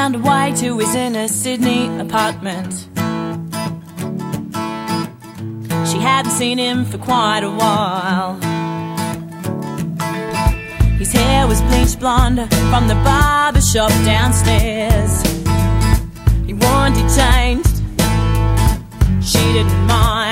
found a way to his inner Sydney apartment. She hadn't seen him for quite a while. His hair was bleached blonde from the barber shop downstairs. He warned he changed, she didn't mind.